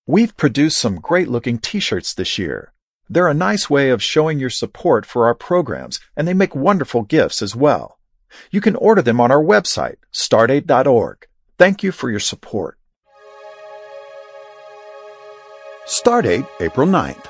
We've produced some great-looking t-shirts this year. They're a nice way of showing your support for our programs, and they make wonderful gifts as well. You can order them on our website, stardate.org. Thank you for your support. Stardate, April 9th.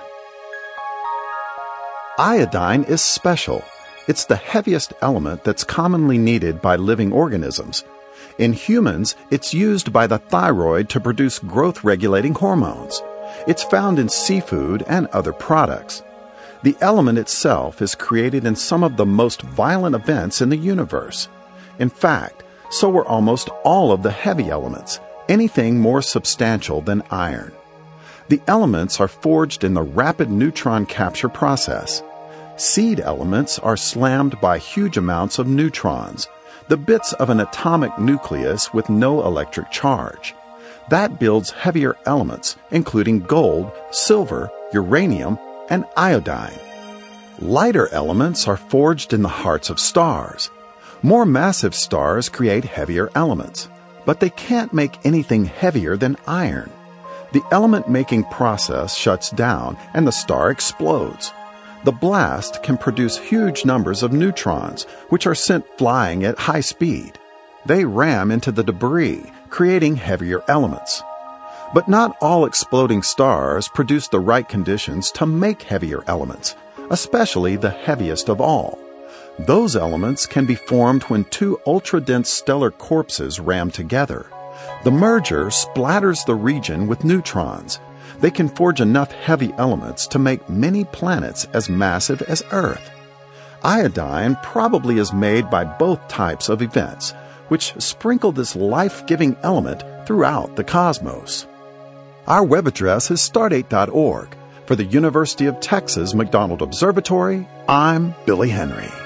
Iodine is special. It's the heaviest element that's commonly needed by living organisms. In humans, it's used by the thyroid to produce growth-regulating hormones. It's found in seafood and other products. The element itself is created in some of the most violent events in the universe. In fact, so were almost all of the heavy elements, anything more substantial than iron. The elements are forged in the rapid neutron capture process. Seed elements are slammed by huge amounts of neutrons, the bits of an atomic nucleus with no electric charge. That builds heavier elements, including gold, silver, uranium, and iodine. Lighter elements are forged in the hearts of stars. More massive stars create heavier elements, but they can't make anything heavier than iron. The element-making process shuts down and the star explodes. The blast can produce huge numbers of neutrons, which are sent flying at high speed. They ram into the debris, creating heavier elements. But not all exploding stars produce the right conditions to make heavier elements, especially the heaviest of all. Those elements can be formed when two ultra-dense stellar corpses ram together. The merger splatters the region with neutrons. They can forge enough heavy elements to make many planets as massive as Earth. Iodine probably is made by both types of events, which sprinkle this life-giving element throughout the cosmos. Our web address is stardate.org. For the University of Texas McDonald Observatory, I'm Billy Henry.